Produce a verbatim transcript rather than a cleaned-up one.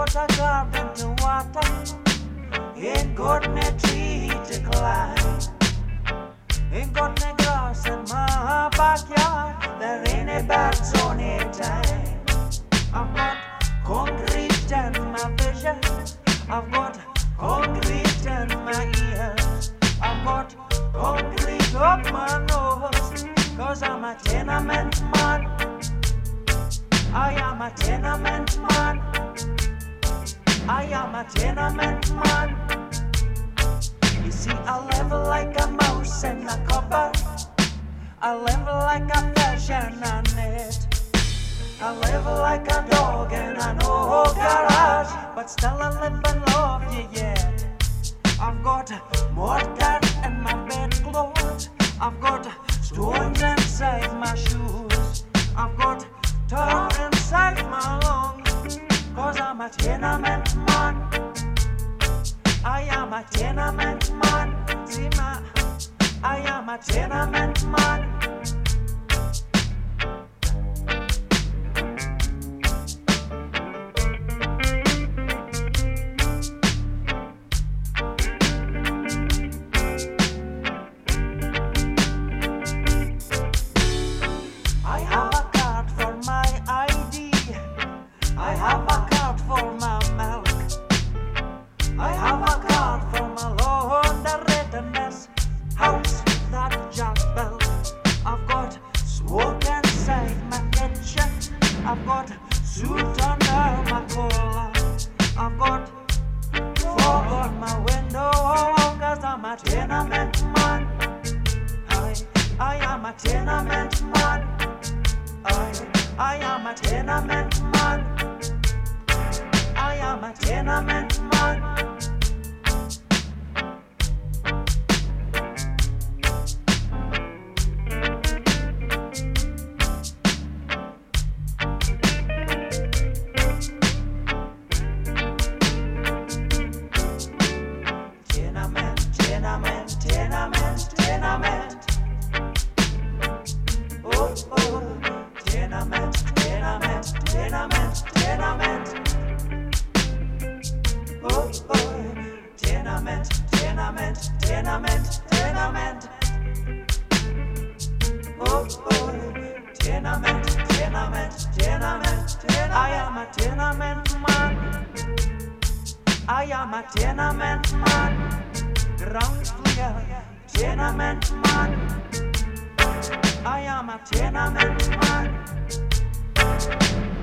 got a garden to water, ain't got no tree to climb, ain't got no grass in my backyard, there ain't a birds on a time. I've got concrete in my vision, I've got concrete in my ears, I've got concrete up my nose, cause I'm a tenement man. I am a tenement man. I am a tenement man. You see, I live like a mouse in a cupboard, I live like a fish in a net, I live like a dog in an old garage, but still I live and love you yet. I've got mortar in my bedclothes, I've got stones inside my shoes, I've got tar inside my lungs, cause I'm a tenement man. I am a tenement man. See my, I am a tenement man. I have a card for my I D, I have a card for my milk, I have a card for my laundry house that Jack built. I've got smoke inside my kitchen, I've got soot under my collar, I've got fog on my window, cause I'm a tenement man. I, I am a tenement man. I, I am a tenement man. I am a tenement man. Tenement, tenement, tenement, tenement. Oh, oh. Tenement, tenement, tenement, tenement. Oh, oh. Tenement, tenement, tenement, tenement. Oh, oh. Tenement, tenement, tenement, tenement. I am a tenement man. I am a tenement man. Ground floor, tenement man. I am a tenement man.